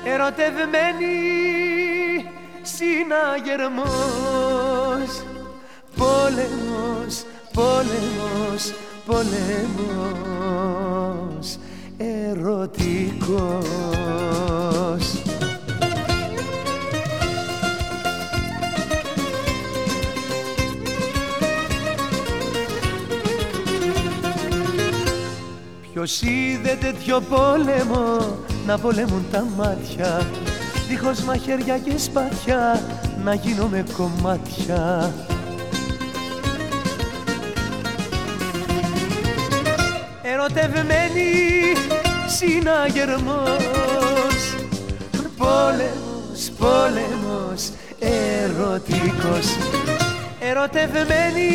Ερωτευμένη συναγερμός, πόλεμος, πόλεμος, πόλεμος ερωτικός. Ποιος είδε τέτοιο πόλεμο να πολεμούν τα μάτια, δίχως μαχαίρια και σπαθιά να γίνομαι κομμάτια. Ερωτευμένη συναγερμός, πόλεμος, πόλεμος ερωτικός. Ερωτευμένη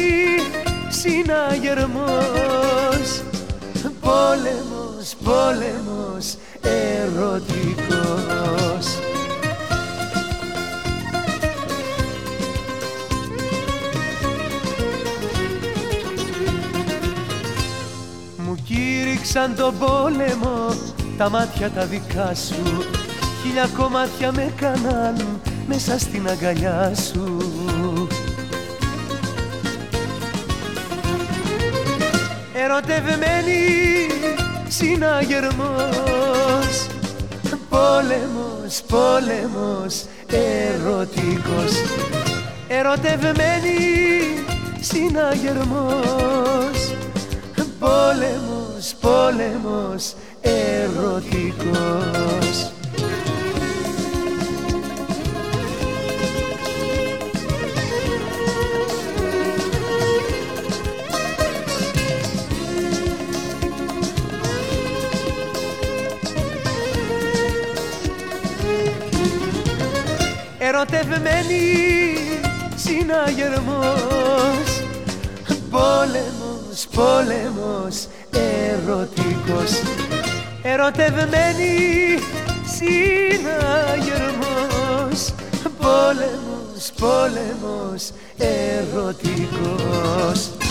συναγερμός, πόλεμος, πόλεμος ερωτικός. Μου κήρυξαν τον πόλεμο τα μάτια τα δικά σου, χίλια κομμάτια με κάναν μέσα στην αγκαλιά σου. Ερωτευμένη συναγερμός, πόλεμος, πόλεμος ερωτικός. Ερωτευμένη συναγερμός, πόλεμος, πόλεμος ερωτικός. Ερωτευμένη συναγερμός, πόλεμος, πόλεμος ερωτικός. Ερωτευμένη συναγερμός, πόλεμος, πόλεμος ερωτικός.